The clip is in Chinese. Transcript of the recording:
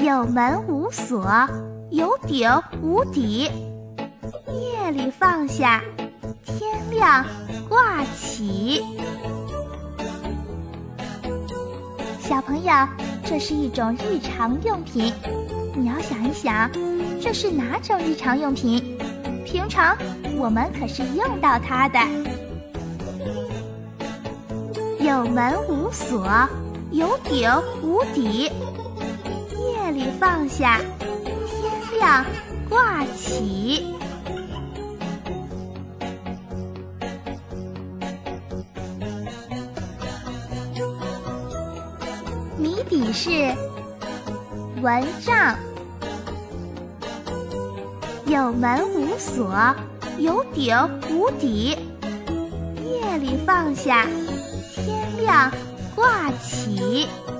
有门无锁，有顶无底。夜里放下，天亮挂起。小朋友，这是一种日常用品，你要想一想，这是哪种日常用品？平常我们可是用到它的。有门无锁，有顶无底。夜里放下，天亮挂起。谜底是蚊帐。有门无锁，有顶无底。夜里放下，天亮挂起。